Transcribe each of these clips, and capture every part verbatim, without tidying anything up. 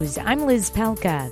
I'm Liz Palka.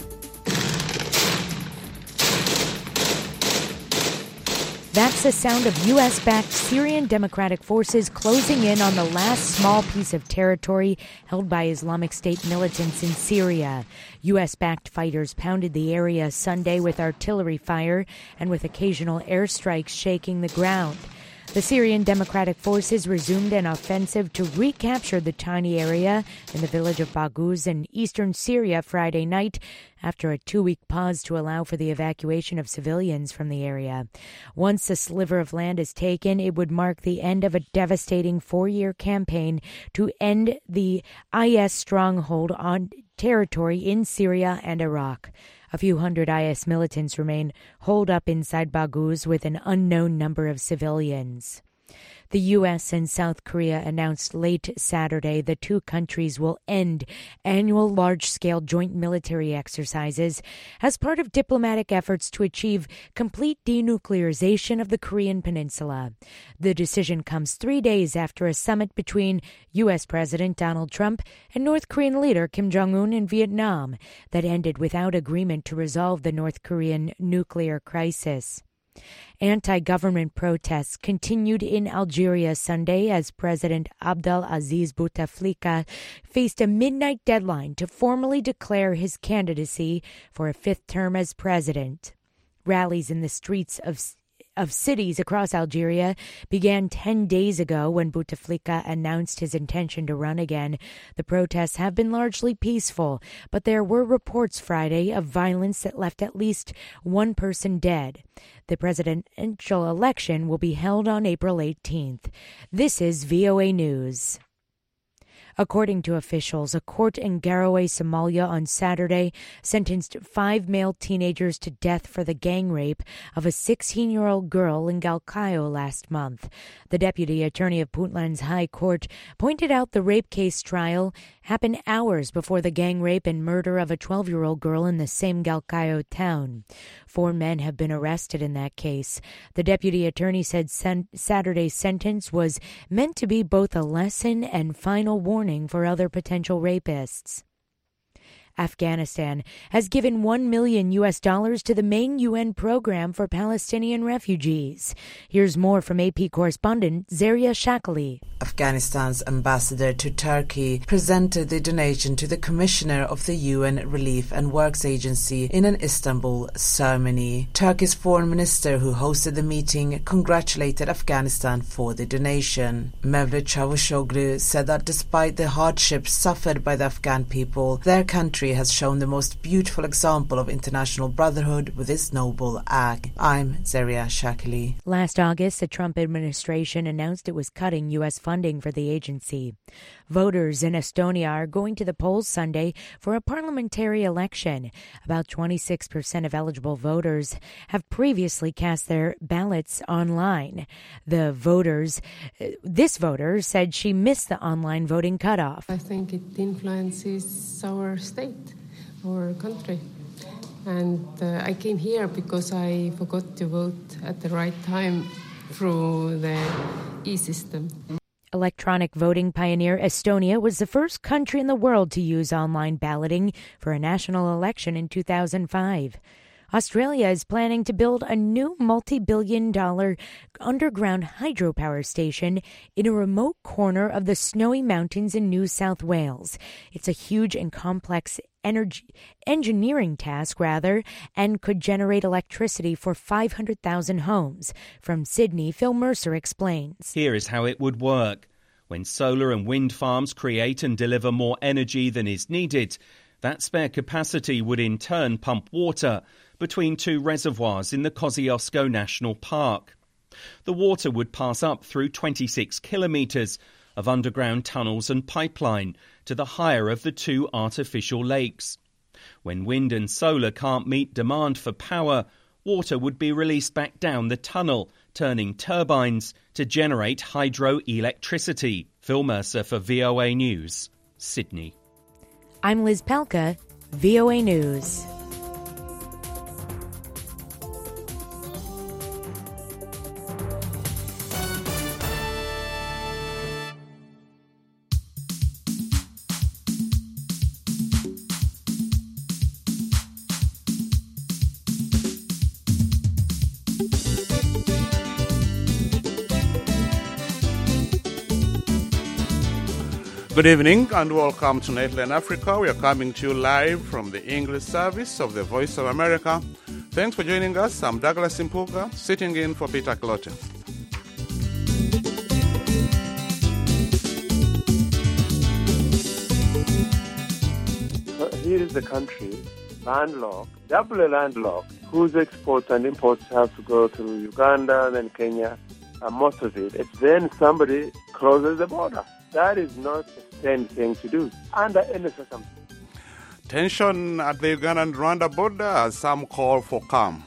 That's the sound of U S-backed Syrian Democratic Forces closing in on the last small piece of territory held by Islamic State militants in Syria. U S-backed fighters pounded the area Sunday with artillery fire and with occasional airstrikes shaking the ground. The Syrian Democratic Forces resumed an offensive to recapture the tiny area in the village of Baghouz in eastern Syria Friday night after a two-week pause to allow for the evacuation of civilians from the area. Once a sliver of land is taken, it would mark the end of a devastating four-year campaign to end the I S stronghold on territory in Syria and Iraq. A few hundred I S militants remain holed up inside Baghouz with an unknown number of civilians. The U S and South Korea announced late Saturday the two countries will end annual large-scale joint military exercises as part of diplomatic efforts to achieve complete denuclearization of the Korean peninsula. The decision comes three days after a summit between U S President Donald Trump and North Korean leader Kim Jong-un in Vietnam that ended without agreement to resolve the North Korean nuclear crisis. Anti-government protests continued in Algeria Sunday as President Abdel Aziz Bouteflika faced a midnight deadline to formally declare his candidacy for a fifth term as president. Rallies in the streets of of cities across Algeria began ten days ago when Bouteflika announced his intention to run again. The protests have been largely peaceful, but there were reports Friday of violence that left at least one person dead. The presidential election will be held on April eighteenth. This is V O A News. According to officials, a court in Garowe, Somalia on Saturday sentenced five male teenagers to death for the gang rape of a sixteen-year-old girl in Galkayo last month. The deputy attorney of Puntland's High Court pointed out the rape case trial happened hours before the gang rape and murder of a twelve-year-old girl in the same Galkayo town. Four men have been arrested in that case. The deputy attorney said sen- Saturday's sentence was meant to be both a lesson and final warning for other potential rapists. Afghanistan has given one million U S dollars to the main U N program for Palestinian refugees. Here's more from A P correspondent Zeria Shakali. Afghanistan's ambassador to Turkey presented the donation to the commissioner of the U N Relief and Works Agency in an Istanbul ceremony. Turkey's foreign minister who hosted the meeting congratulated Afghanistan for the donation. Mevlut Çavuşoğlu said that despite the hardships suffered by the Afghan people, their country has shown the most beautiful example of international brotherhood with this noble act. I'm Zeria Shakali. Last August, the Trump administration announced it was cutting U S funding for the agency. Voters in Estonia are going to the polls Sunday for a parliamentary election. About twenty-six percent of eligible voters have previously cast their ballots online. The voters, this voter said she missed the online voting cutoff. I think it influences our state, our country. And uh, I came here because I forgot to vote at the right time through the e-system. Electronic voting pioneer Estonia was the first country in the world to use online balloting for a national election in two thousand five. Australia is planning to build a new multi-billion dollar underground hydropower station in a remote corner of the Snowy Mountains in New South Wales. It's a huge and complex energy engineering task, rather, and could generate electricity for five hundred thousand homes. From Sydney, Phil Mercer explains. Here is how it would work. When solar and wind farms create and deliver more energy than is needed, that spare capacity would in turn pump water between two reservoirs in the Kosciuszko National Park. The water would pass up through twenty-six kilometres of underground tunnels and pipeline to the higher of the two artificial lakes. When wind and solar can't meet demand for power, water would be released back down the tunnel, turning turbines to generate hydroelectricity. Phil Mercer for V O A News, Sydney. I'm Liz Palka, V O A News. Good evening and welcome to Nightline Africa. We are coming to you live from the English service of the Voice of America. Thanks for joining us. I'm Douglas Impuga, sitting in for Peter Clotten. Here is the country, landlocked, doubly landlocked, whose exports and imports have to go through Uganda, then Kenya, and most of it. It's then somebody closes the border. That is not a sane thing to do, under any circumstance. Tension at the Uganda-Rwanda border as some call for calm.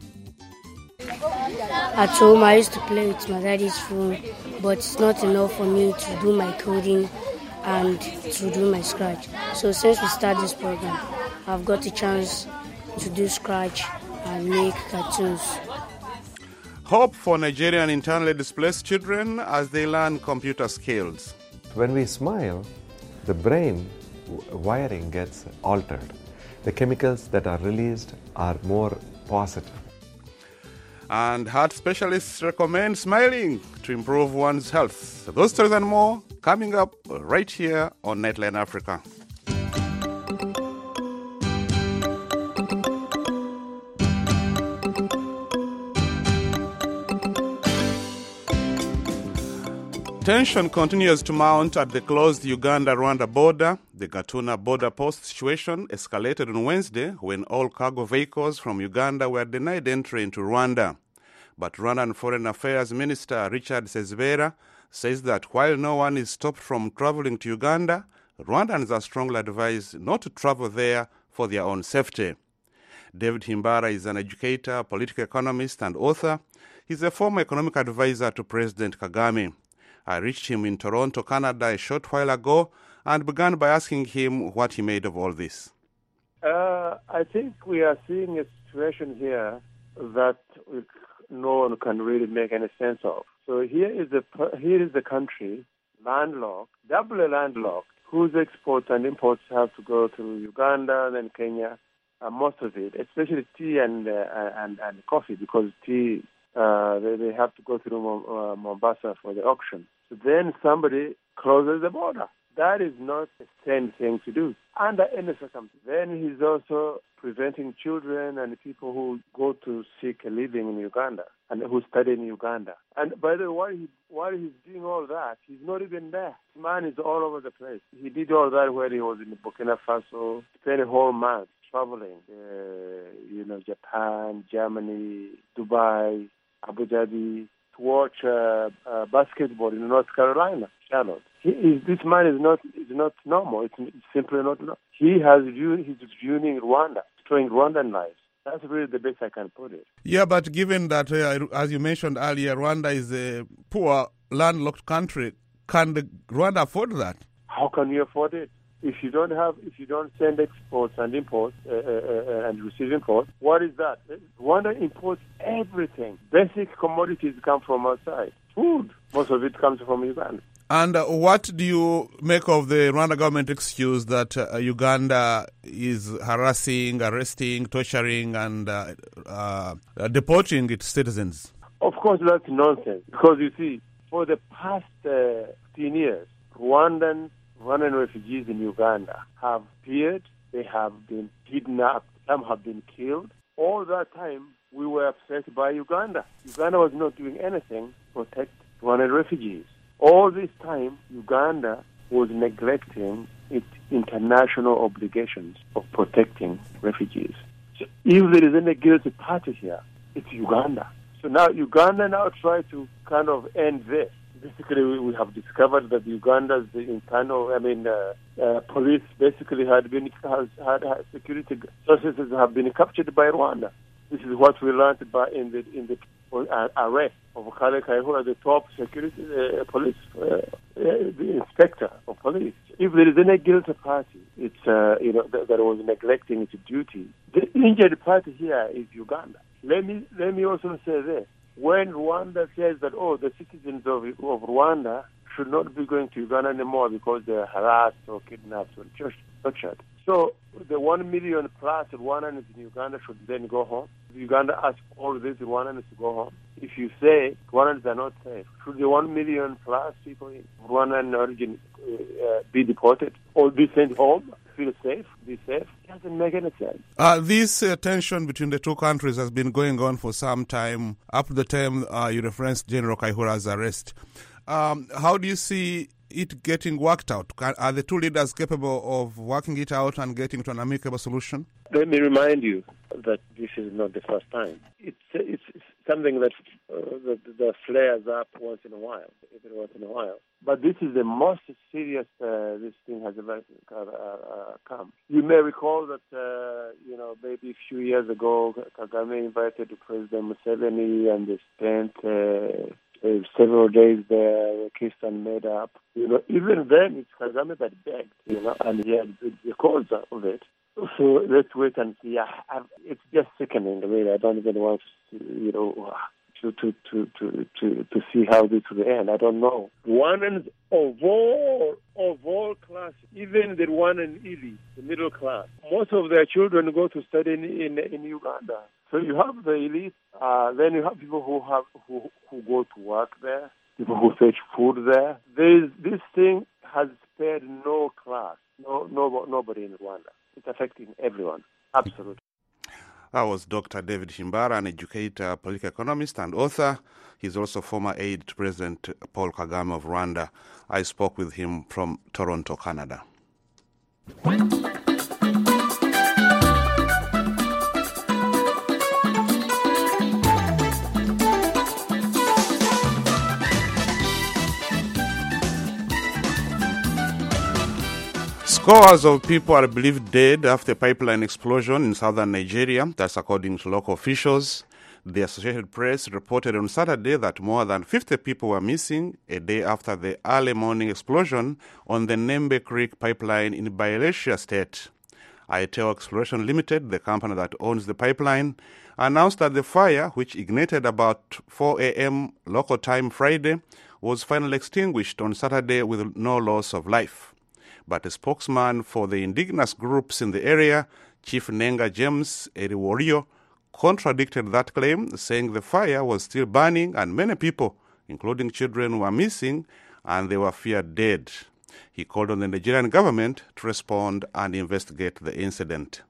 At home, I used to play with my daddy's phone, but it's not enough for me to do my coding and to do my Scratch. So since we started this program, I've got a chance to do Scratch and make cartoons. Hope for Nigerian internally displaced children as they learn computer skills. When we smile, the brain wiring gets altered. The chemicals that are released are more positive. And heart specialists recommend smiling to improve one's health. Those stories and more coming up right here on Nightline Africa. Tension continues to mount at the closed Uganda-Rwanda border. The Gatuna border post situation escalated on Wednesday when all cargo vehicles from Uganda were denied entry into Rwanda. But Rwandan Foreign Affairs Minister Richard Sezibera says that while no one is stopped from traveling to Uganda, Rwandans are strongly advised not to travel there for their own safety. David Himbara is an educator, political economist, and author. He's a former economic advisor to President Kagame. I reached him in Toronto, Canada a short while ago and began by asking him what he made of all this. Uh, I think we are seeing a situation here that no one can really make any sense of. So here is the here is the country, landlocked, doubly landlocked, whose exports and imports have to go through Uganda, then Kenya, and most of it, especially tea and uh, and, and coffee, because tea Uh, they, they have to go through uh, Mombasa for the auction. So then somebody closes the border. That is not a sane thing to do, under any circumstance. Then he's also preventing children and people who go to seek a living in Uganda and who study in Uganda. And by the way, while, he, while he's doing all that, he's not even there. The man is all over the place. He did all that when he was in Burkina Faso, spent a whole month traveling, uh, you know, Japan, Germany, Dubai, Abu Dhabi, to watch uh, uh, basketball in North Carolina, Charlotte. He is, this man is not is not normal. It's, it's simply not normal. He has viewed, he's viewing Rwanda, destroying Rwandan lives. That's really the best I can put it. Yeah, but given that, uh, as you mentioned earlier, Rwanda is a poor, landlocked country, can the Rwanda afford that? How can you afford it? If you don't have, if you don't send exports and imports uh, uh, and receive imports, what is that? Rwanda imports everything. Basic commodities come from outside. Food, most of it comes from Uganda. And uh, what do you make of the Rwanda government excuse that uh, Uganda is harassing, arresting, torturing, and uh, uh, deporting its citizens? Of course, that's nonsense. Because you see, for the past uh, fifteen years, Rwandan Rwandan refugees in Uganda have appeared, they have been kidnapped, some have been killed. All that time, we were upset by Uganda. Uganda was not doing anything to protect Rwandan refugees. All this time, Uganda was neglecting its international obligations of protecting refugees. So if there is any guilty party here, it's Uganda. So now Uganda now try to kind of end this. Basically, we have discovered that Uganda's the internal, I mean, uh, uh, police basically had been has had, had security sources have been captured by Rwanda. This is what we learned by in the in the uh, arrest of Kale Kayihura, the top security uh, police, uh, uh, the inspector of police. If there is any guilty party, it's uh, you know that, that was neglecting its duty. The injured party here is Uganda. Let me let me also say this. When Rwanda says that, oh, the citizens of, of Rwanda should not be going to Uganda anymore because they're harassed or kidnapped or tortured. So the one million plus Rwandans in Uganda should then go home. Uganda asks all these Rwandans to go home. If you say Rwandans are not safe, should the one million plus people in Rwandan origin uh, be deported or be sent home? Feel safe, be safe? It doesn't make any sense. Uh, this uh, tension between the two countries has been going on for some time, up to the time uh, you referenced General Kaihura's arrest. Um, how do you see it getting worked out? Are the two leaders capable of working it out and getting to an amicable solution? Let me remind you that this is not the first time. It's it's, it's something that, uh, that that flares up once in a while, every once in a while. But this is the most serious uh, this thing has ever uh, uh, come. You may recall that uh, you know maybe a few years ago, Kagame invited President Museveni, and they spent Uh, Uh, several days there, kissed and made up. You know, even then, it's Kagame that begged, you know, and he had the, the cause of it. So let's wait and see. I, I, it's just sickening, really. I don't even want to, you know, to to to to to, to see how this will end. I don't know. Rwandans of all of all classes, even the Rwandan elite, the middle class, most of their children go to study in in, in Uganda. So you have the elite, uh, then you have people who have who who go to work there, people who fetch food there. There's, this thing has spared no class, no, no nobody in Rwanda. It's affecting everyone, absolutely. That was Doctor David Himbara, an educator, political economist, and author. He's also former aide to President Paul Kagame of Rwanda. I spoke with him from Toronto, Canada. Scores of people are believed dead after a pipeline explosion in southern Nigeria. That's according to local officials. The Associated Press reported on Saturday that more than fifty people were missing a day after the early morning explosion on the Nembe Creek pipeline in Bayelsa State. Aiteo Exploration Limited, the company that owns the pipeline, announced that the fire, which ignited about four a.m. local time Friday, was finally extinguished on Saturday with no loss of life. But a spokesman for the indigenous groups in the area, Chief Nenga James Eriworio, contradicted that claim, saying the fire was still burning and many people, including children, were missing and they were feared dead. He called on the Nigerian government to respond and investigate the incident.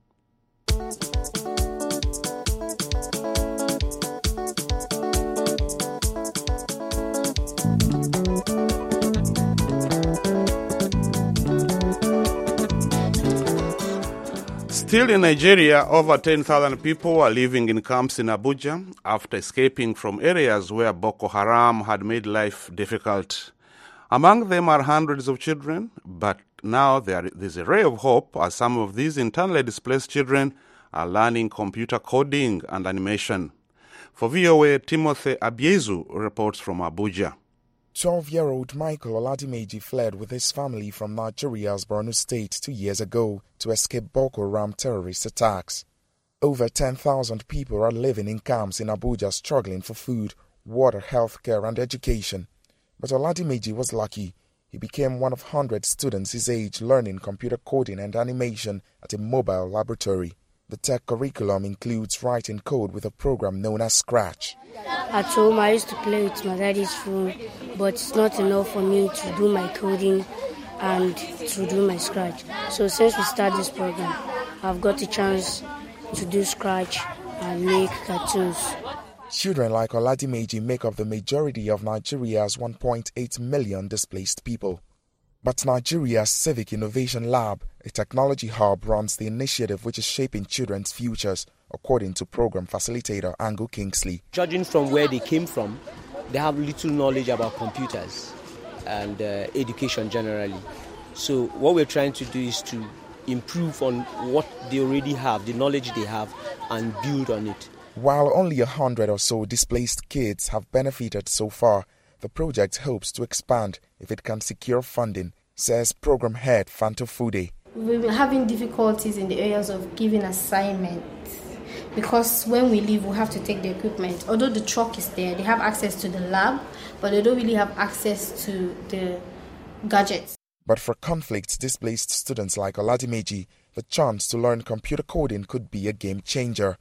Still in Nigeria, over ten thousand people are living in camps in Abuja after escaping from areas where Boko Haram had made life difficult. Among them are hundreds of children, but now there is a ray of hope as some of these internally displaced children are learning computer coding and animation. For V O A, Timothy Abiezu reports from Abuja. twelve-year-old Michael Oladimeji fled with his family from Nigeria's Borno State two years ago to escape Boko Haram terrorist attacks. Over ten thousand people are living in camps in Abuja struggling for food, water, healthcare, and education. But Oladimeji was lucky. He became one of one hundred students his age learning computer coding and animation at a mobile laboratory. The tech curriculum includes writing code with a program known as Scratch. At home, I used to play with my daddy's phone, but it's not enough for me to do my coding and to do my Scratch. So since we started this program, I've got a chance to do Scratch and make cartoons. Children like Oladimeji make up the majority of Nigeria's one point eight million displaced people. But Nigeria's Civic Innovation Lab, a technology hub, runs the initiative which is shaping children's futures, according to program facilitator Ango Kingsley. Judging from where they came from, they have little knowledge about computers and uh, education generally. So what we're trying to do is to improve on what they already have, the knowledge they have, and build on it. While only a hundred or so displaced kids have benefited so far, the project hopes to expand if it can secure funding, says program head Fanto Fude. We've been having difficulties in the areas of giving assignments because when we leave, we have to take the equipment. Although the truck is there, they have access to the lab, but they don't really have access to the gadgets. But for conflict-displaced students like Oladimeji, the chance to learn computer coding could be a game changer.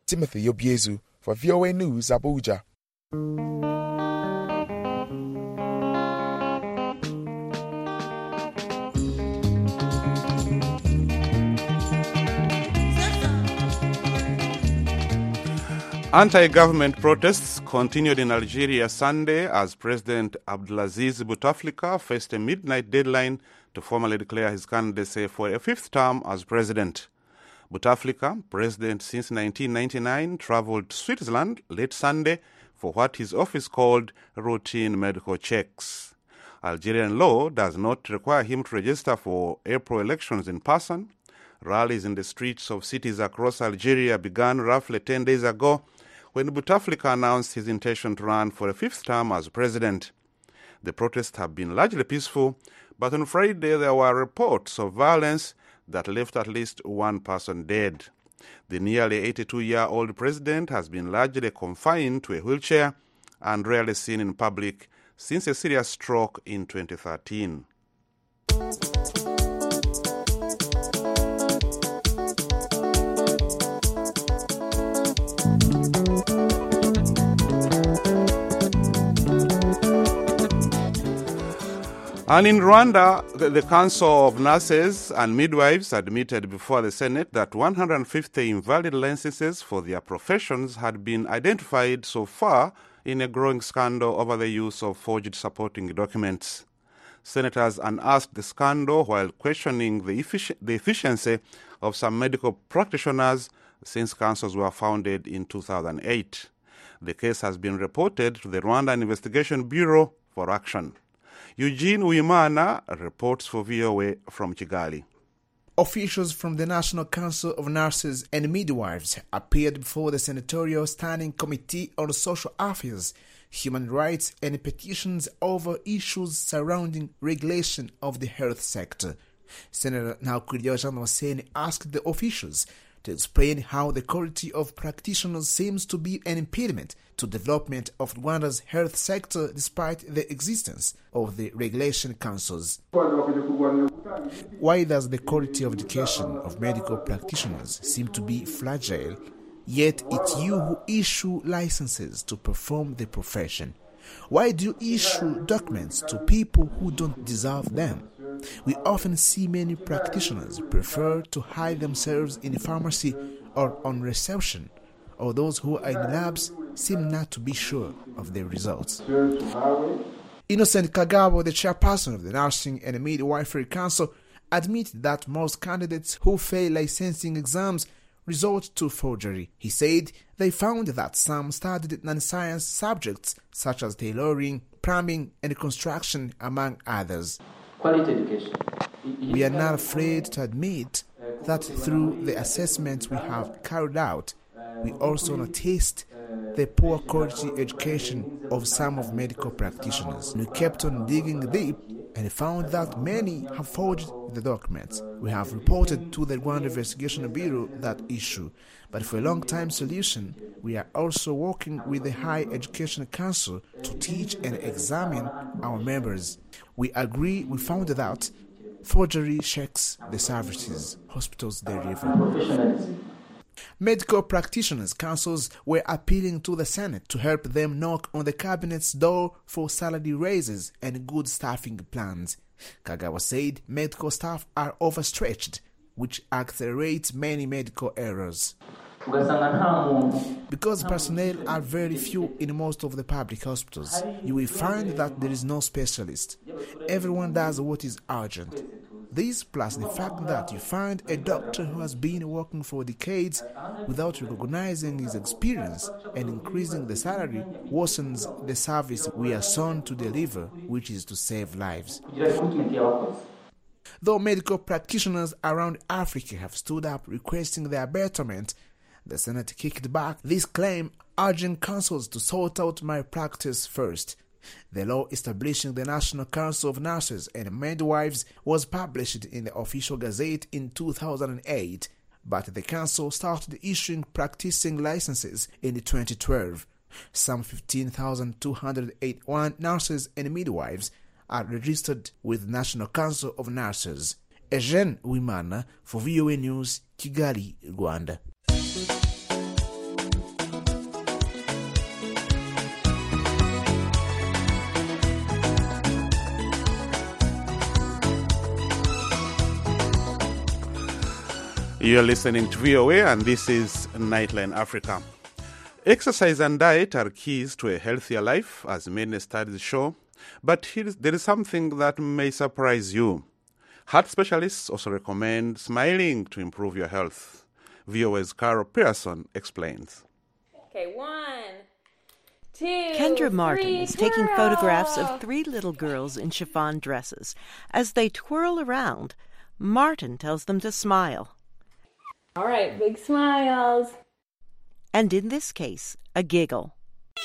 Timothy Obiezu for V O A News, Abuja. Anti-government protests continued in Algeria Sunday as President Abdelaziz Bouteflika faced a midnight deadline to formally declare his candidacy for a fifth term as president. Bouteflika, president since nineteen ninety-nine, traveled to Switzerland late Sunday for what his office called routine medical checks. Algerian law does not require him to register for April elections in person. Rallies in the streets of cities across Algeria began roughly ten days ago when Bouteflika announced his intention to run for a fifth term as president. The protests have been largely peaceful, but on Friday there were reports of violence that left at least one person dead. The nearly eighty-two-year-old president has been largely confined to a wheelchair and rarely seen in public since a serious stroke in twenty thirteen. And in Rwanda, the, the Council of Nurses and Midwives admitted before the Senate that one hundred fifty invalid licenses for their professions had been identified so far in a growing scandal over the use of forged supporting documents. Senators unearthed the scandal while questioning the, effic- the efficiency of some medical practitioners since councils were founded in two thousand eight. The case has been reported to the Rwanda Investigation Bureau for action. Eugene Uimana reports for V O A from Kigali. Officials from the National Council of Nurses and Midwives appeared before the Senatorial Standing Committee on Social Affairs, Human Rights and Petitions over issues surrounding regulation of the health sector. Senator Ntawukuriryayo Jean Damascene asked the officials to explain how the quality of practitioners seems to be an impediment to development of Rwanda's health sector despite the existence of the regulation councils. Why does the quality of education of medical practitioners seem to be fragile, yet it's you who issue licenses to perform the profession? Why do you issue documents to people who don't deserve them? We often see many practitioners prefer to hide themselves in a pharmacy or on reception, or those who are in labs seem not to be sure of their results. Innocent Kagabo, the chairperson of the Nursing and Midwifery Council, admitted that most candidates who fail licensing exams resort to forgery. He said they found that some studied non-science subjects such as tailoring, plumbing, and construction, among others. Quality education. We are not afraid to admit that through the assessments we have carried out, we also noticed the poor quality education of some of medical practitioners. We kept on digging deep and found that many have forged the documents. We have reported to the Rwanda Investigation Bureau that issue, but for a long-time solution, we are also working with the Higher Education Council to teach and examine our members. We agree we found that forgery checks the services hospitals deliver. Medical practitioners' councils were appealing to the Senate to help them knock on the cabinet's door for salary raises and good staffing plans. Kagawa said medical staff are overstretched, which accelerates many medical errors. Because personnel are very few in most of the public hospitals, you will find that there is no specialist. Everyone does what is urgent. This, plus the fact that you find a doctor who has been working for decades without recognizing his experience and increasing the salary, worsens the service we are sworn to deliver, which is to save lives. Though medical practitioners around Africa have stood up requesting their betterment, the Senate kicked back this claim, urging councils to sort out malpractice first. The law establishing the National Council of Nurses and Midwives was published in the Official Gazette in two thousand eight, but the council started issuing practicing licenses in twenty twelve. Some fifteen thousand two hundred eighty-one nurses and midwives are registered with the National Council of Nurses. Eugene Uimana for V O A News, Kigali, Rwanda. You're listening to V O A and this is Nightline Africa. Exercise and diet are keys to a healthier life, as many studies show. But here is, there is something that may surprise you. Heart specialists also recommend smiling to improve your health. V O A's Carol Pearson explains. Okay, one, two, Kendra Martin three, is taking twirl. photographs of three little girls in chiffon dresses. As they twirl around, Martin tells them to smile. All right, big smiles. And in this case, a giggle.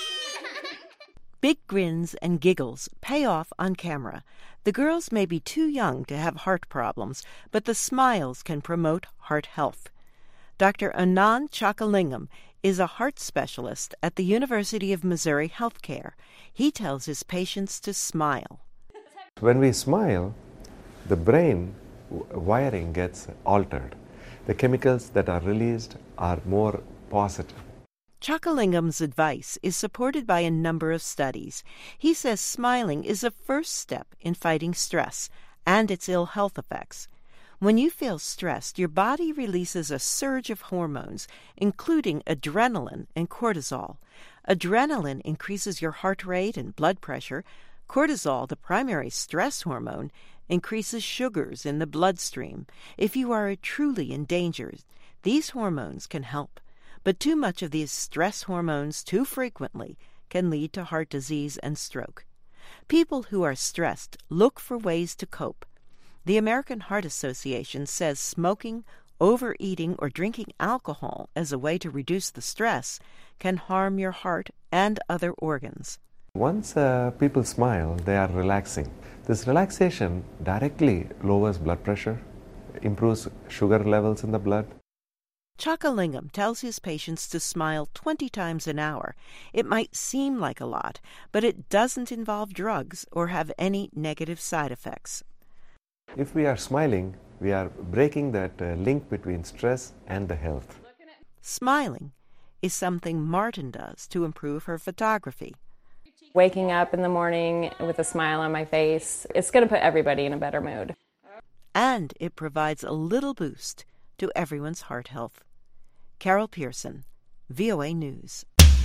Big grins and giggles pay off on camera. The girls may be too young to have heart problems, but the smiles can promote heart health. Doctor Anand Chakalingam is a heart specialist at the University of Missouri Healthcare. He tells his patients to smile. When we smile, the brain wiring gets altered. The chemicals that are released are more positive. Chakalingam's advice is supported by a number of studies. He says smiling is a first step in fighting stress and its ill health effects. When you feel stressed, your body releases a surge of hormones, including adrenaline and cortisol. Adrenaline increases your heart rate and blood pressure. Cortisol, the primary stress hormone, increases sugars in the bloodstream. If you are truly in danger, these hormones can help. But too much of these stress hormones too frequently can lead to heart disease and stroke. People who are stressed look for ways to cope. The American Heart Association says smoking, overeating, or drinking alcohol as a way to reduce the stress can harm your heart and other organs. Once uh, people smile, they are relaxing. This relaxation directly lowers blood pressure, improves sugar levels in the blood. Chakalingam tells his patients to smile twenty times an hour. It might seem like a lot, but it doesn't involve drugs or have any negative side effects. If we are smiling, we are breaking that uh, link between stress and the health. Smiling is something Martin does to improve her photography. Waking up in the morning with a smile on my face, it's going to put everybody in a better mood. And it provides a little boost to everyone's heart health. Carol Pearson, V O A News.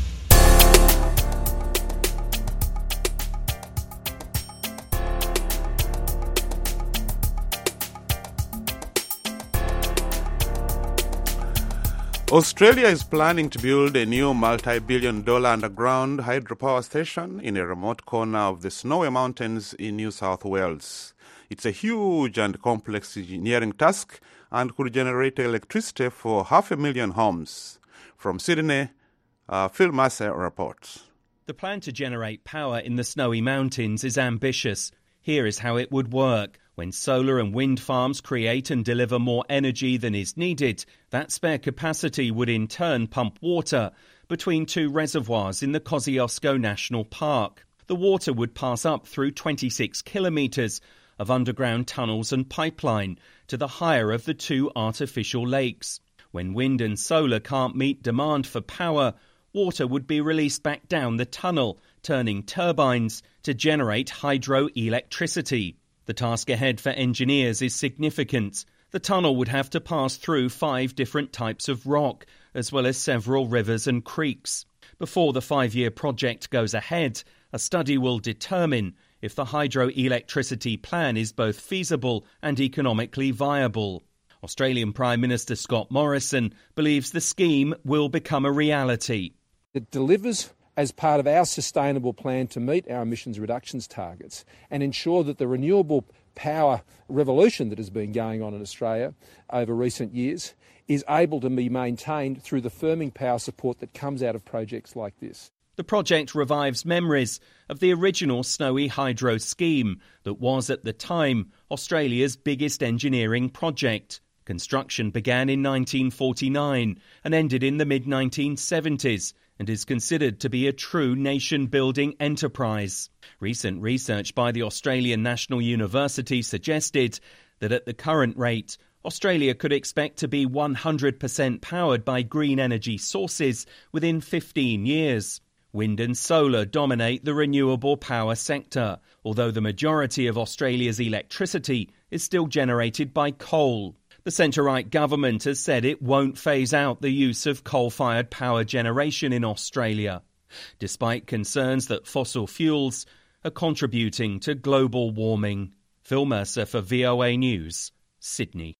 Australia is planning to build a new multi-billion dollar underground hydropower station in a remote corner of the Snowy Mountains in New South Wales. It's a huge and complex engineering task and could generate electricity for half a million homes. From Sydney, uh, Phil Massey reports. The plan to generate power in the Snowy Mountains is ambitious. Here is how it would work. When solar and wind farms create and deliver more energy than is needed, that spare capacity would in turn pump water between two reservoirs in the Kosciuszko National Park. The water would pass up through twenty-six kilometres of underground tunnels and pipeline to the higher of the two artificial lakes. When wind and solar can't meet demand for power, water would be released back down the tunnel, turning turbines to generate hydroelectricity. The task ahead for engineers is significant. The tunnel would have to pass through five different types of rock, as well as several rivers and creeks. Before the five-year project goes ahead, a study will determine if the hydroelectricity plan is both feasible and economically viable. Australian Prime Minister Scott Morrison believes the scheme will become a reality. It delivers as part of our sustainable plan to meet our emissions reductions targets and ensure that the renewable power revolution that has been going on in Australia over recent years is able to be maintained through the firming power support that comes out of projects like this. The project revives memories of the original Snowy Hydro scheme that was at the time Australia's biggest engineering project. Construction began in nineteen forty-nine and ended in the mid nineteen seventies and is considered to be a true nation-building enterprise. Recent research by the Australian National University suggested that at the current rate, Australia could expect to be one hundred percent powered by green energy sources within fifteen years. Wind and solar dominate the renewable power sector, although the majority of Australia's electricity is still generated by coal. The centre-right government has said it won't phase out the use of coal-fired power generation in Australia, despite concerns that fossil fuels are contributing to global warming. Phil Mercer for V O A News, Sydney.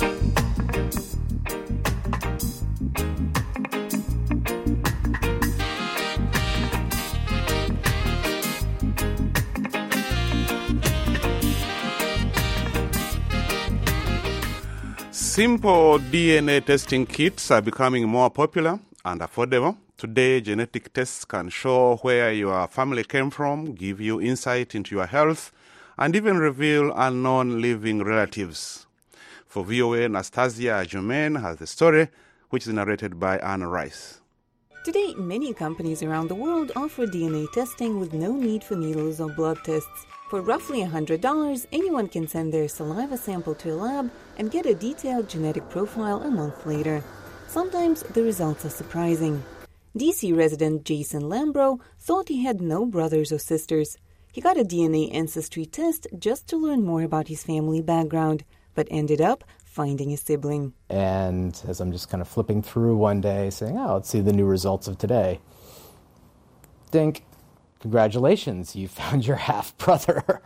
Simple D N A testing kits are becoming more popular and affordable. Today, genetic tests can show where your family came from, give you insight into your health, and even reveal unknown living relatives. For V O A, Nastasia Germain has the story, which is narrated by Anna Rice. Today, many companies around the world offer D N A testing with no need for needles or blood tests. For roughly one hundred dollars, anyone can send their saliva sample to a lab and get a detailed genetic profile a month later. Sometimes the results are surprising. D C resident Jason Lambro thought he had no brothers or sisters. He got a D N A ancestry test just to learn more about his family background, but ended up finding a sibling. And as I'm just kind of flipping through one day, saying, oh, let's see the new results of today. Think, congratulations, you found your half-brother.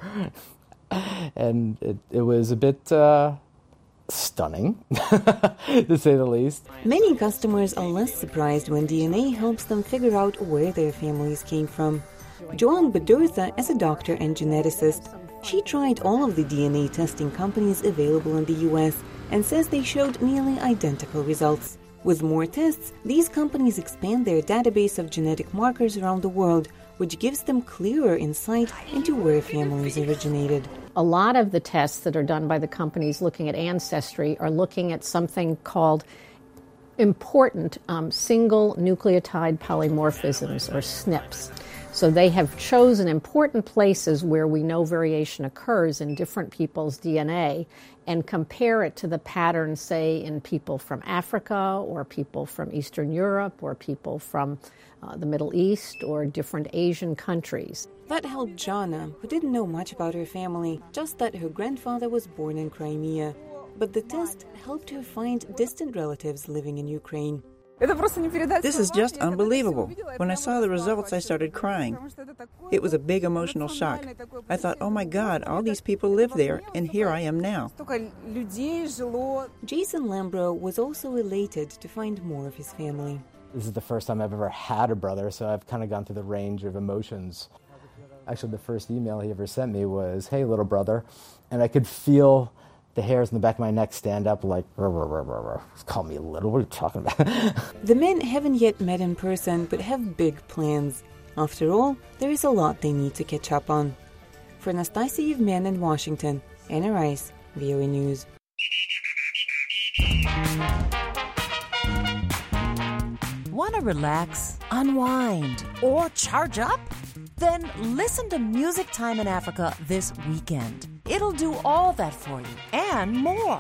And it, it was a bit uh, stunning, to say the least. Many customers are less surprised when D N A helps them figure out where their families came from. Joan Bedurza is a doctor and geneticist. She tried all of the D N A testing companies available in the U S and says they showed nearly identical results. With more tests, these companies expand their database of genetic markers around the world, which gives them clearer insight into where families originated. A lot of the tests that are done by the companies looking at ancestry are looking at something called important um, single nucleotide polymorphisms, or S N Ps. So they have chosen important places where we know variation occurs in different people's D N A and compare it to the pattern, say, in people from Africa or people from Eastern Europe or people from uh, the Middle East or different Asian countries. That helped Jana, who didn't know much about her family, just that her grandfather was born in Crimea. But the test helped her find distant relatives living in Ukraine. This is just unbelievable. When I saw the results, I started crying. It was a big emotional shock. I thought, oh my God, all these people live there, and here I am now. Jason Lambro was also elated to find more of his family. This is the first time I've ever had a brother, so I've kind of gone through the range of emotions. Actually, the first email he ever sent me was, hey, little brother, and I could feel the hairs in the back of my neck stand up like, rah, rah, rah, rah, rah. Call me little, what are you talking about? The men haven't yet met in person, but have big plans. After all, there is a lot they need to catch up on. For Nastasia Yevmen in Washington, Anna Rice, V O A News. Want to relax, unwind, or charge up? Then listen to Music Time in Africa this weekend. It'll do all that for you and more.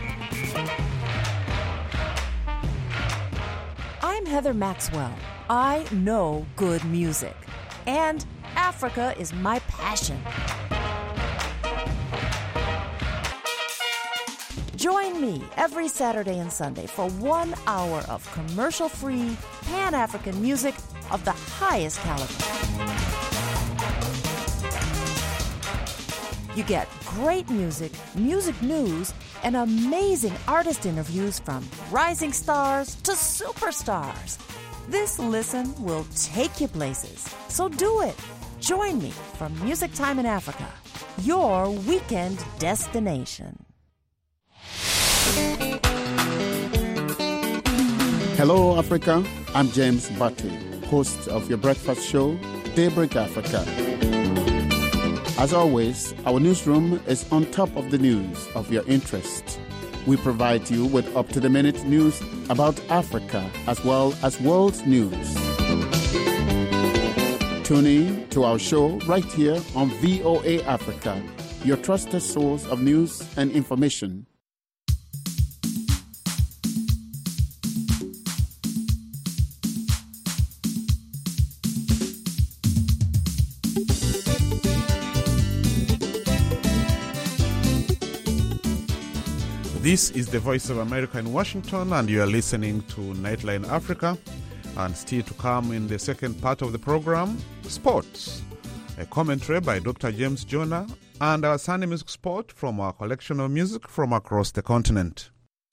I'm Heather Maxwell. I know good music, and Africa is my passion. Join me every Saturday and Sunday for one hour of commercial-free, Pan-African music of the highest caliber. You get great music, music news, and amazing artist interviews from rising stars to superstars. This listen will take you places, so do it. Join me for Music Time in Africa, your weekend destination. Hello, Africa. I'm James Batty, host of your breakfast show, Daybreak Africa. As always, our newsroom is on top of the news of your interest. We provide you with up-to-the-minute news about Africa as well as world news. Tune in to our show right here on V O A Africa, your trusted source of news and information. This is the Voice of America in Washington, and you are listening to Nightline Africa. And still to come in the second part of the program, sports. A commentary by Doctor James Jonah and our Sunday music spot from our collection of music from across the continent.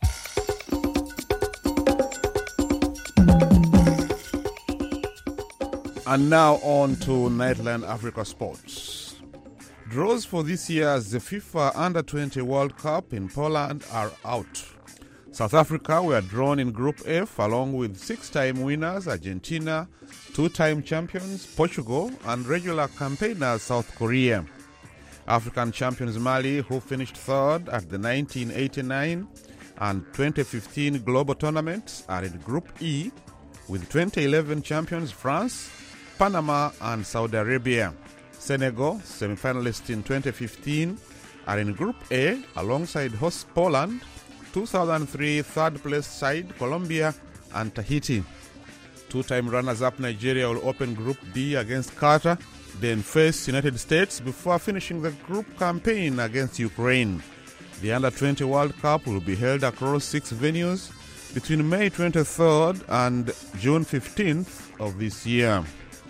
And now on to Nightline Africa Sports. Draws for this year's FIFA Under twenty World Cup in Poland are out. South Africa were drawn in Group F along with six-time winners Argentina, two-time champions Portugal, and regular campaigners South Korea. African champions Mali, who finished third at the nineteen eighty-nine and twenty fifteen global tournaments, are in Group E with twenty eleven champions France, Panama, and Saudi Arabia. Senegal, semi-finalists in twenty fifteen, are in Group A alongside host Poland, two thousand three third-place side Colombia, and Tahiti. Two-time runners-up Nigeria will open Group B against Qatar, then face United States before finishing the group campaign against Ukraine. The Under twenty World Cup will be held across six venues between May twenty-third and June fifteenth of this year.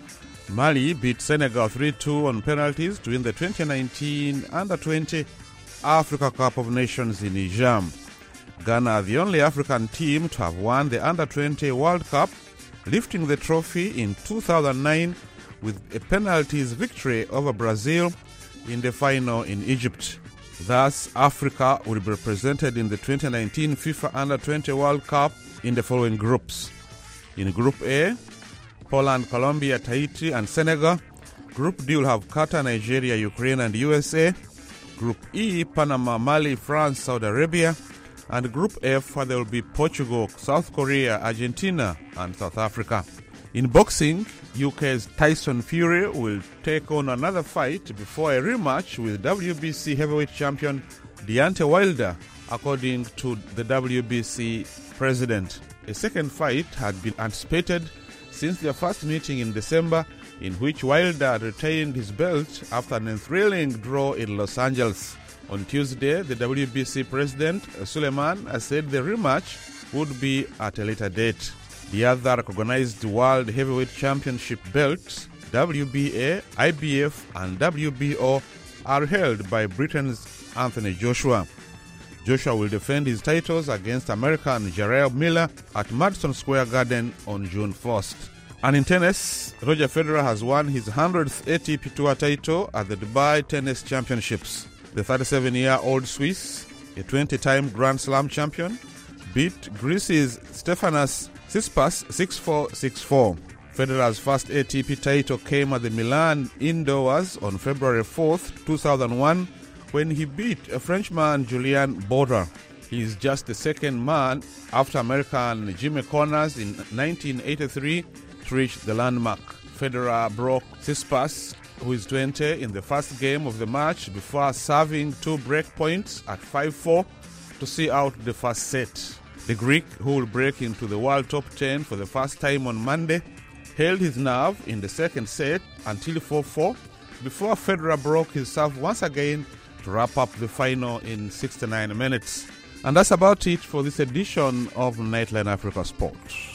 Mali beat Senegal three two on penalties to win the twenty nineteen Under twenty Africa Cup of Nations in Niger. Ghana are the only African team to have won the Under twenty World Cup, lifting the trophy in two thousand nine with a penalties victory over Brazil in the final in Egypt. Thus, Africa will be represented in the twenty nineteen FIFA Under twenty World Cup in the following groups. In Group A, Poland, Colombia, Tahiti, and Senegal. Group D will have Qatar, Nigeria, Ukraine, and U S A. Group E, Panama, Mali, France, Saudi Arabia. And Group F, where there will be Portugal, South Korea, Argentina, and South Africa. In boxing, U K's Tyson Fury will take on another fight before a rematch with W B C heavyweight champion Deontay Wilder, according to the W B C president. A second fight had been anticipated since their first meeting in December, in which Wilder retained his belt after an thrilling draw in Los Angeles. On Tuesday, the W B C president, Suleiman, said the rematch would be at a later date. The other recognized World Heavyweight Championship belts, W B A, I B F, and W B O, are held by Britain's Anthony Joshua. Joshua will defend his titles against American Jarrell Miller at Madison Square Garden on June first. And in tennis, Roger Federer has won his one hundredth A T P Tour title at the Dubai Tennis Championships. The thirty-seven-year-old Swiss, a twenty-time Grand Slam champion, beat Greece's Stefanos Tsitsipas six four, six four. Federer's first A T P title came at the Milan Indoors on February fourth, two thousand one, when he beat a Frenchman, Julien Border. He is just the second man after American Jimmy Connors in nineteen eighty-three to reach the landmark. Federer broke Tsitsipas, who is twenty, in the first game of the match before serving two break points at five four to see out the first set. The Greek, who will break into the world top ten for the first time on Monday, held his nerve in the second set until four four before Federer broke his serve once again to wrap up the final in sixty-nine minutes. And that's about it for this edition of Nightline Africa Sports.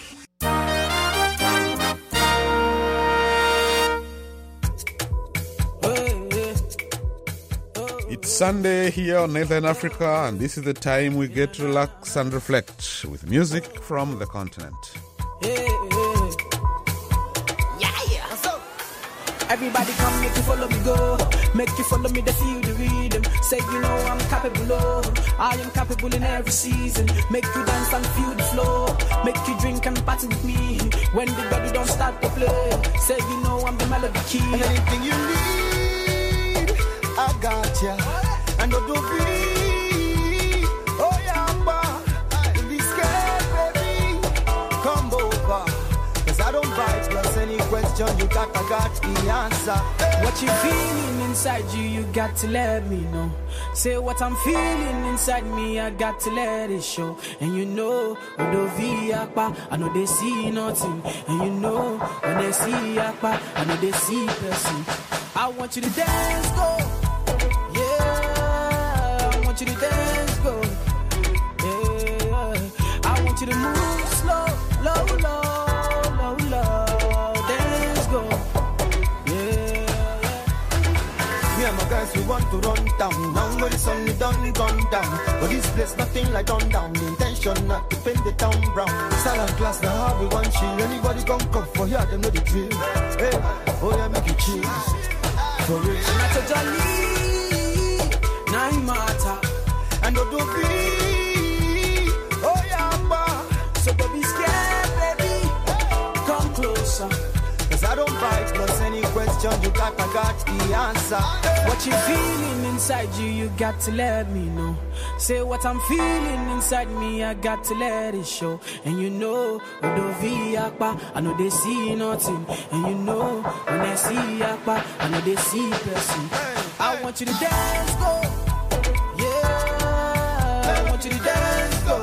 It's Sunday here on Nightline Africa, and this is the time we get to relax and reflect with music from the continent. Everybody come, make you follow me go. Make you follow me, they feel the rhythm. Say you know I'm capable of. I am capable in every season. Make you dance and feel the flow. Make you drink and party with me. When the body don't start to play. Say you know I'm the melody key. And anything you need, I got ya. And don't be, oh yeah, don't be scared, baby. Come over. I don't bite, plus any question you got, I got the answer. What you feeling inside you, you got to let me know. Say what I'm feeling inside me, I got to let it show. And you know, when they see Akpa, I know they see nothing. And you know, when they see Akpa, I know they see person. I want you to dance, go. Yeah, I want you to dance, go. want you to move slow, low, low, low, low. Dance go. Yeah, yeah. Me and my guys, we want to run down. Now where the sun is done, gone down. But this place, nothing like done down. The intention not to paint the town brown. Silent class, now how we want chill. Anybody gon' come for here, them know the drill. Hey, oh yeah, make it chill. For real. Not a jolly, nine matter. And don't do be, oh yeah, ba. So don't be scared, baby. Come closer. Cause I don't bite, plus any question you got, I got the answer. What you feeling inside you, you got to let me know. Say what I'm feeling inside me, I got to let it show. And you know, I know they see nothing. And you know, when I see Akpa, I know they see person. I want you to dance, go. Yeah, I want you to dance, go.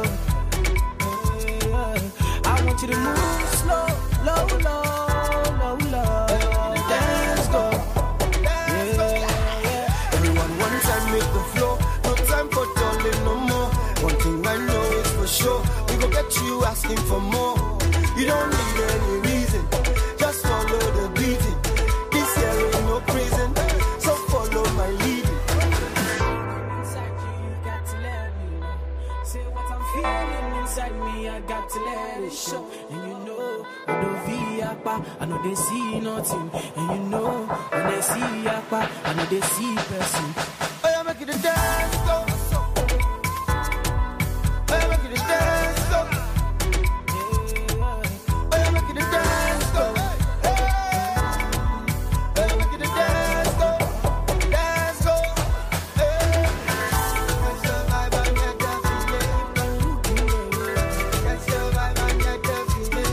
Yeah. I want you to move slow, low, low, low, low. Dance, go. Yeah, yeah. Everyone one time make the flow. No time for darling no more. One thing I know is for sure. We gon' get you asking for more. You don't need any reason. Just follow the beating. This here ain't no prison. So follow my leading. Inside you, you got to let me know. Say what I'm feeling inside me, I got to let it show. And you know, I know they see nothing. And you know, when I see Akpa, I know they see person. Oh yeah, make it a dance, go. Oh yeah, make it a dance, go. Oh yeah, make it a dance, go. Oh yeah, make it a dance, go. Dance, go. Can't survive on your dirty. Can't survive on your dirty.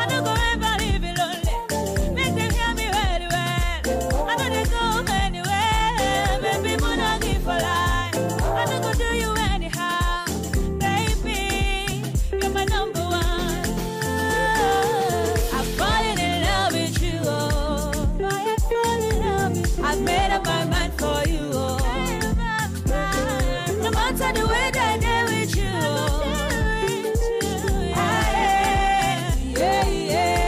I don't go ever leave you lonely. Make them hear me very well. I know they go anywhere. Baby, but I give for life. I don't go do you anyhow. Baby, you're my number one. I'm falling in love with you. Oh, I'm falling in love with you. I've made up my mind for you. Oh, no matter the way that I deal with you. Yeah, yeah.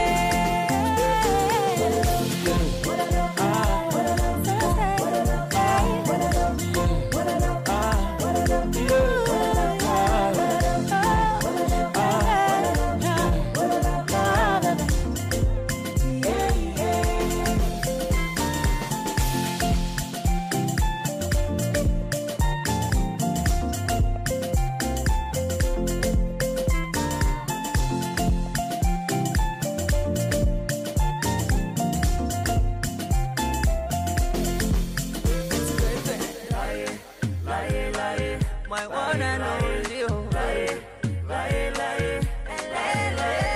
My one and only, oh. Lie, lie, lie, lie,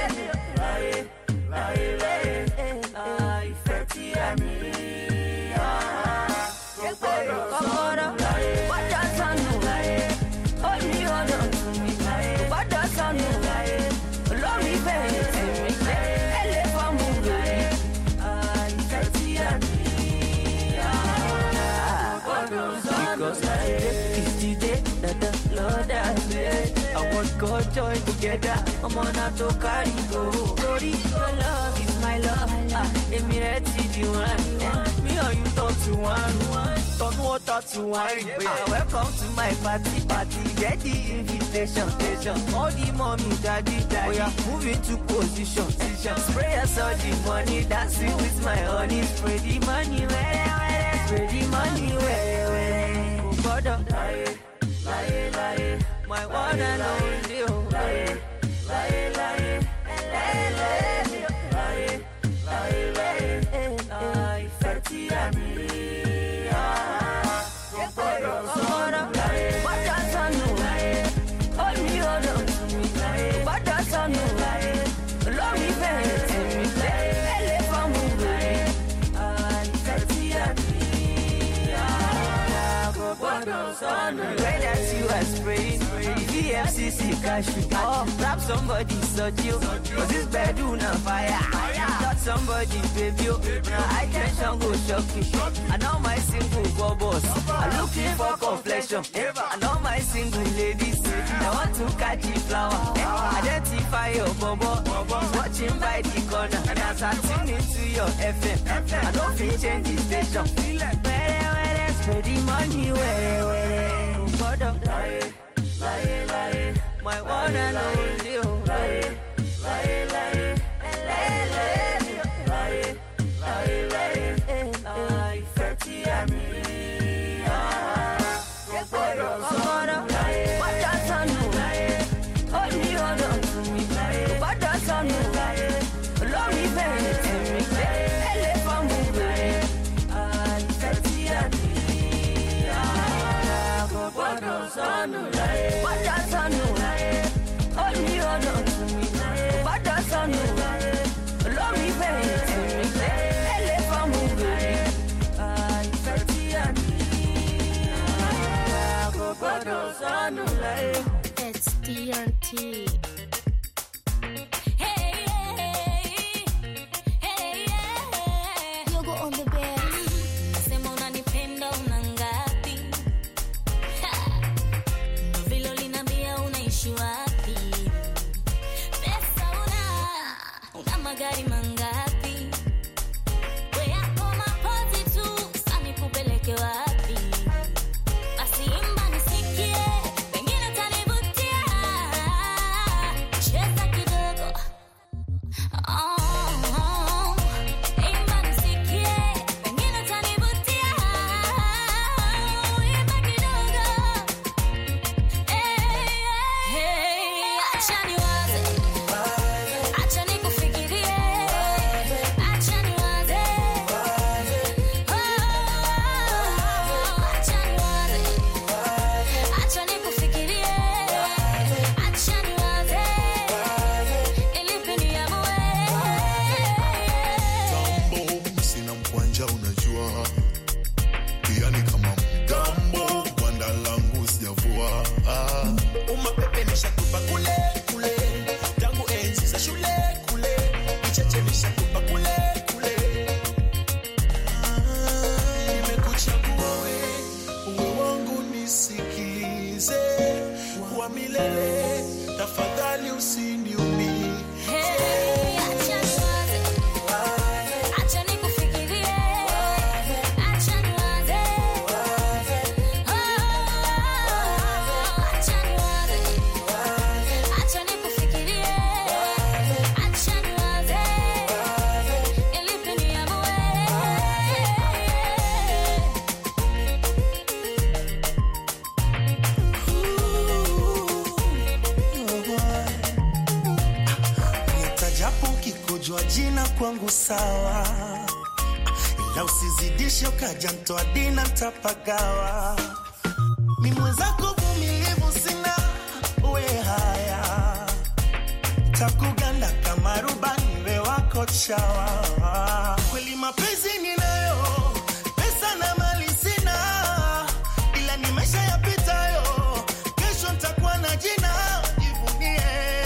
lie, lie, lie, lie, fetty and me. Ah, Kokoro, what does I know? Hold me on to me. What does I know? Love me, baby. Elephant movie. Ah, fetty and me. Ah, because it's today. Lord, I want God join together. I'm on a to carry go. Glory, your love is my love. Ah, Emirati the one. Me or you talk to one. Talk water to wine. Ah, welcome to my party, party. Get the invitation, invitation. All the mommy, daddy, daddy. We are moving to position, position. Spray us all the money, dancing with my honey. Spray the money, where, where, spray the money, where, where. Oh, God, lie. Lie, lie, my one and only, oh. Lie, lie, lie, lie, lie, lie, lie, lie, lie, fetty and me. Ah, Kokoro, what does I know? Hold me, hold on to me. What does I know? Love me, baby. Elephant movie. Ah, fetty and me. Ah, Kokoro, where that you are spraying. V F C C cash you oh, grab somebody such you. Cause this bedroom on fire. Touch somebody, baby. Now I tension go shock you. I know my single bubbles. I'm looking for complexion. I know my single ladies. I want to catch the flower. Identify your bubble. Watching by the corner. And as I tune into your F M, I don't feel change the station. Where, where, spread the money, where, where. God of lie, lie, lie, my one and only, oh. Lie, lie, lie, lie, lie, lie, lie, lie, fetty and me. Ah, Kokoro, what does I know? Hold me, hold on to me. What does I know? Love me, baby. Elephant movie. Ah, fetty and me. Ah, Kokoro, what does I know? Hold me, hold on to me. What does I know? Love me, baby. Elephant movie. Ah, fetty and me. Ah, Kokoro, it's T N T. Magari mangapi? We yako mapozi tu, sani kupeleke wapi? Basi imba nisikie, pengine utanivutia. Cheza kidogo. Oh, oh. Imba nisikie, pengine utanivutia. Imba kidogo. Hey, hey, acha niwaze. Acha nikufikirie. Kujua jina kwangu sawa, ila usizidishe ukaja mtoa dina tapagawa. Mi mwenzako vumilivu sina, uwe haya takuganda kama rubani we wako chawa. Kweli mapenzi ninayo, pesa na mali sina, ila ni maisha yapitayo, kesho nitakuwa na jina. Jivunie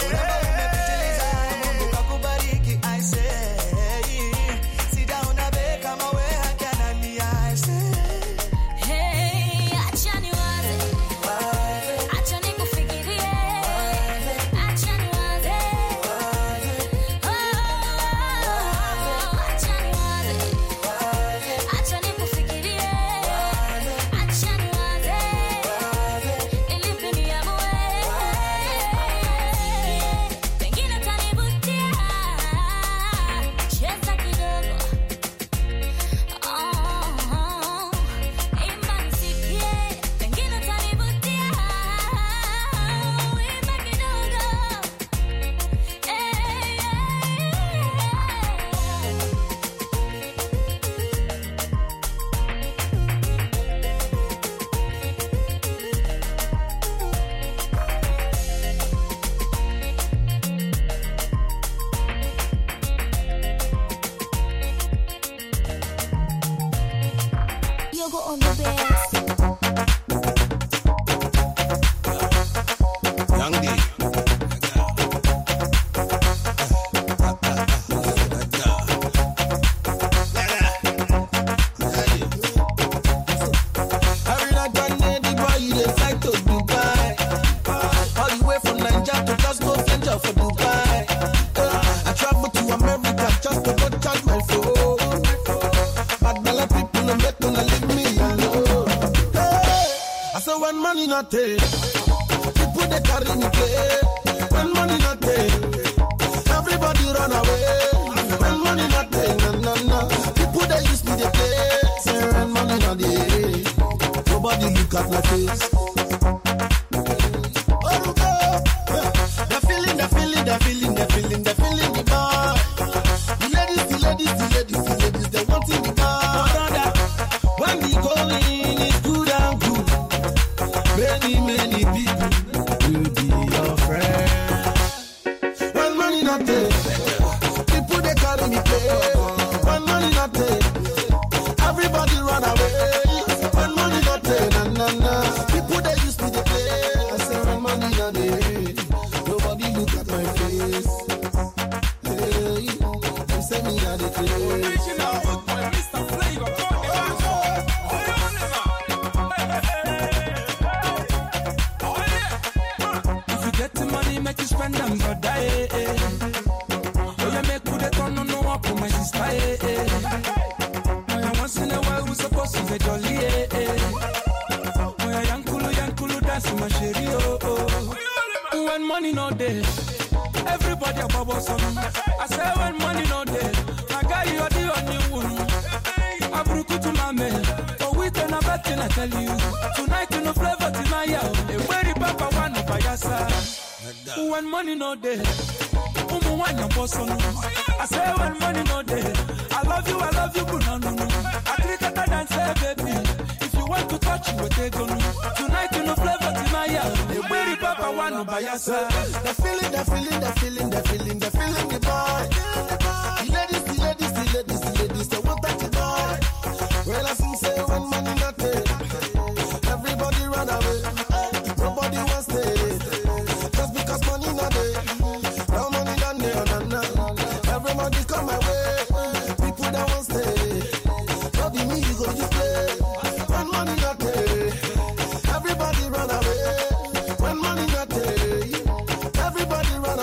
people they carry me play. When money not there, everybody run away. When money not there, no, no, no. People they use me to play. Say when money not there, nobody look at my face. Oh, go. The feeling, the feeling, the feeling, the feeling, the feeling, the bar. The ladies, the ladies, the ladies, the ladies, they want in the bar. When we go in, it's good and good. Many, many people will be your friend. When money not there, people they carry me play. When money not there, everybody run away. When money not there, na na na. People they used to play. I say when money not there, nobody look at my face. Hey, them say me that they play. Spend them for die, eh. Oh, you make good at on no up for my sister, eh, eh. Once in a while, we're supposed to be jolly, eh, eh. Oh, yeah, young kulu, young kulu, dance in my sherry, oh, oh. When money no day, everybody a bubble some. I say when money no day, I got you the only one. I broke to my man, oh, we turn a bet and I tell you. Tonight, you know, flavor to my yell. A very papa one by your side. When money no day, umu wanya boss on. I say when money no day, I love you, I love you, but no no no. I treat it and say baby, if you want to touch you, we take on. Tonight you know flavor to my yell. The very papa one by your side. The feeling, the feeling, the feeling, the feeling, the feeling, the boy. The ladies, the ladies, the ladies, the ladies, they want that boy. Well I sing say when money not there, everybody run away. Nobody wants to. Money not there, no money not there, no, no. Everybody come my way, people that won't stay. Not be me, you go just play. When money not there, everybody run away. When money not there, everybody run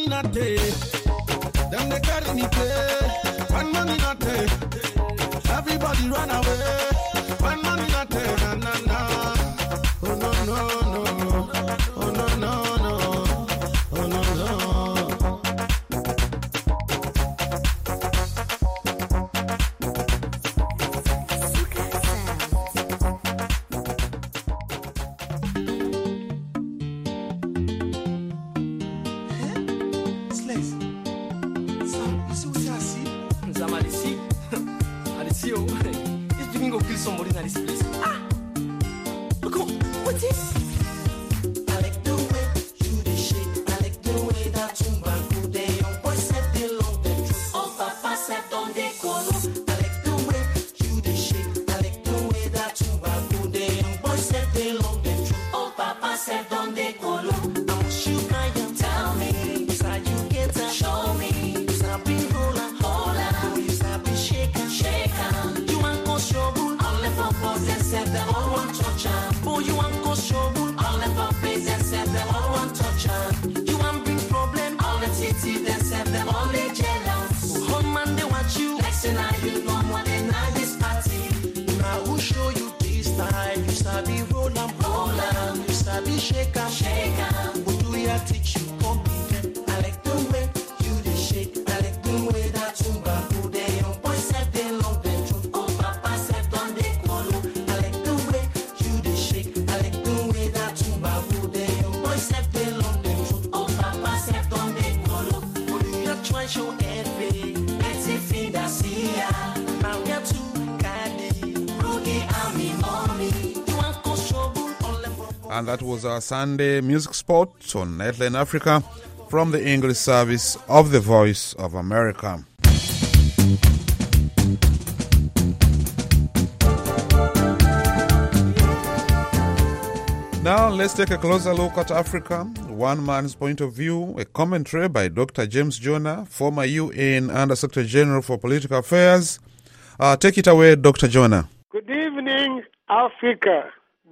money not day, them they carry me play. When money not day, everybody run away. When money not day, na na na. Oh no no no, oh no no no, oh no no. Somebody in this place. Ah! Look, what's this? I like the way you dey shake. I like the way that tumba go dey. Young boy said they love the truth. Oh, Papa said don't they call. I like the way you dey shake. I like the way that tumba go dey. Young boy said they love the truth. Oh, Papa said don't they call. I wish you can tell me. Is that you get to show me? Is that be roller, hola? Is that be shaker, shaker? You want to show? They said they all want touch her. Oh, you want go show all the puppies, they said they all want touch her. You want bring problem, all the titty, they said they all they jealous. Oh, man, they watch you. Next thing I you know more than this party. Now who show you this style? You sabi roll and roll and you sabi shake and shake and what do you teach you? Come I like the way you they shake. I like the way that tumba go there. Young boy said they love the truth. Oh, Papa said don't they call. And that was our Sunday music spot on Nightline Africa from the English service of the Voice of America. Now let's take a closer look at Africa, one man's point of view, a commentary by Doctor James Jonah, former U N Under-Secretary General for Political Affairs. Uh, take it away, Doctor Jonah. Good evening, Africa.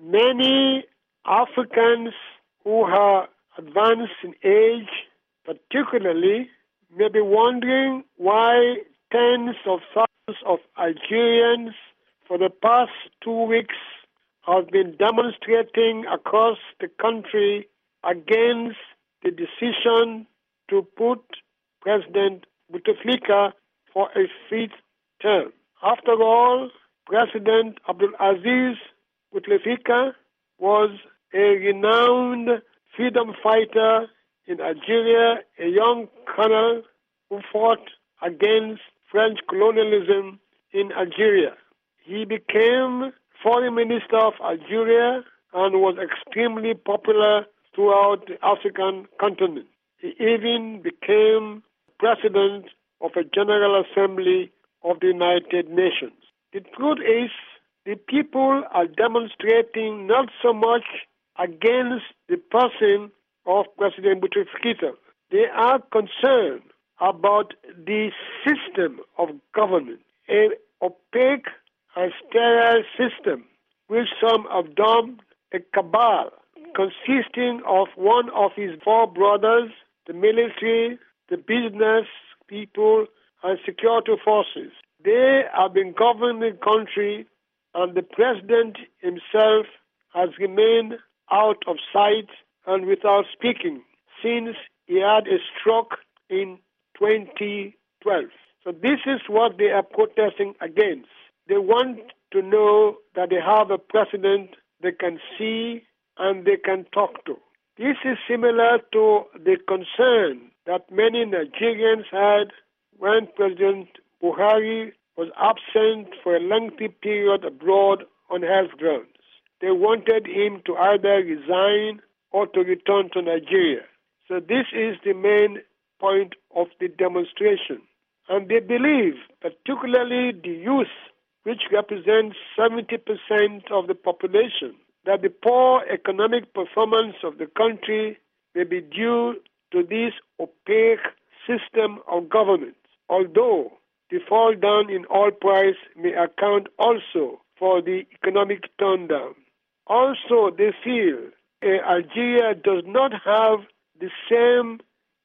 Many Africans who are advanced in age, particularly, may be wondering why tens of thousands of Algerians for the past two weeks have been demonstrating across the country against the decision to put President Bouteflika for a fifth term. After all, President Abdelaziz Bouteflika was a renowned freedom fighter in Algeria, a young colonel who fought against French colonialism in Algeria. He became Foreign Minister of Algeria and was extremely popular throughout the African continent. He even became President of a General Assembly of the United Nations. The truth is, the people are demonstrating not so much against the person of President Bouteflika. They are concerned about the system of government, an opaque and sterile system which some have dubbed a cabal, consisting of one of his four brothers, the military, the business people, and security forces. They have been governing the country, and the president himself has remained out of sight and without speaking since he had a stroke in twenty twelve. So this is what they are protesting against. They want to know that they have a president they can see and they can talk to. This is similar to the concern that many Nigerians had when President Buhari was absent for a lengthy period abroad on health grounds. They wanted him to either resign or to return to Nigeria. So this is the main point of the demonstration. And they believe, particularly the youth, which represents seventy percent of the population, that the poor economic performance of the country may be due to this opaque system of government, although the fall down in oil price may account also for the economic turndown. Also, they feel uh, Algeria does not have the same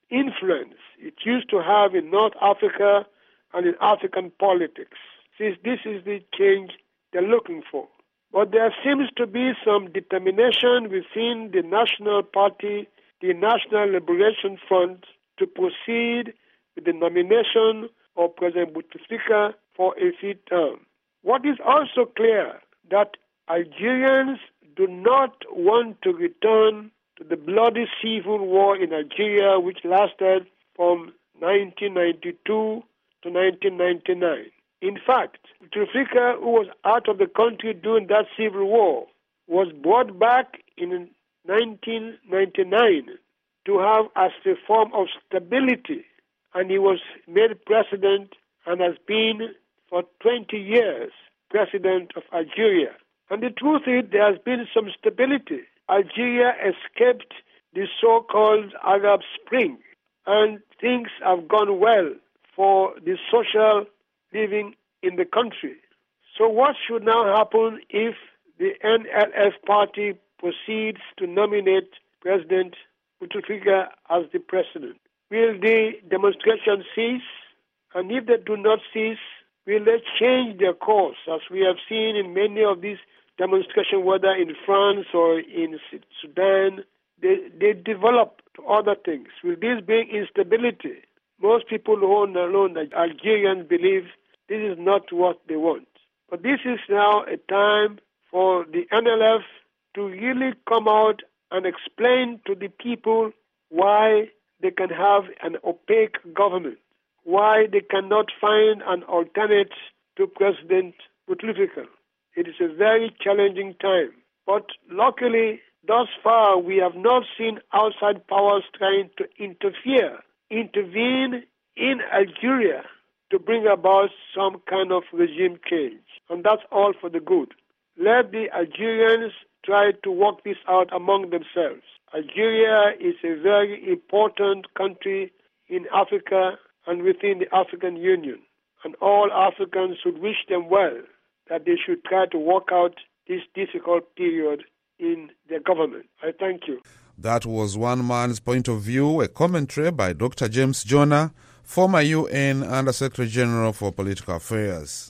influence it used to have in North Africa and in African politics. Since this is the change they're looking for. But there seems to be some determination within the National Party, the National Liberation Front, to proceed with the nomination of President Bouteflika for a fifth term. What is also clear that Algerians do not want to return to the bloody civil war in Algeria, which lasted from nineteen ninety-two to nineteen ninety-nine. In fact, Bouteflika, who was out of the country during that civil war, was brought back in nineteen ninety-nine to have as a form of stability, and he was made president and has been for twenty years president of Algeria. And the truth is there has been some stability. Algeria escaped the so-called Arab Spring, and things have gone well for the social living in the country. So what should now happen if the N L F party proceeds to nominate President Bouteflika as the president? Will the demonstration cease? And if they do not cease, will they change their course, as we have seen in many of these demonstrations, whether in France or in Sudan? They, they develop to other things. Will this bring instability? Most people who own alone, Algerians, believe this is not what they want. But this is now a time for the N L F to really come out and explain to the people why they can have an opaque government, why they cannot find an alternate to President Bouteflika. It is a very challenging time. But luckily, thus far, we have not seen outside powers trying to interfere, intervene in Algeria to bring about some kind of regime change. And that's all for the good. Let the Algerians try to work this out among themselves. Algeria is a very important country in Africa and within the African Union. And all Africans should wish them well, that they should try to work out this difficult period in their government. I thank you. That was one man's point of view, a commentary by Doctor James Jonah, former U N Under-Secretary General for Political Affairs.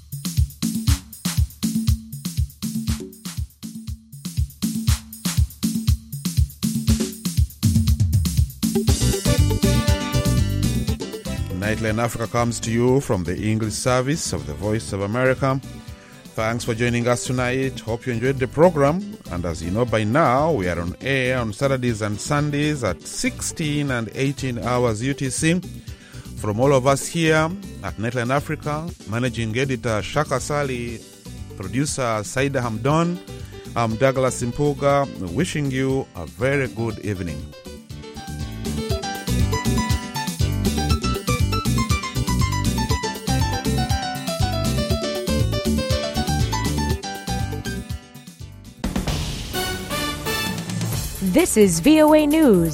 Nightline Africa comes to you from the English service of the Voice of America. Thanks for joining us tonight. Hope you enjoyed the program. And as you know by now, we are on air on Saturdays and Sundays at sixteen and eighteen hours U T C. From all of us here at Nightline Africa, Managing Editor Shaka Sali, Producer Saida Hamdon, I'm Douglas Impuga, wishing you a very good evening. This is V O A News.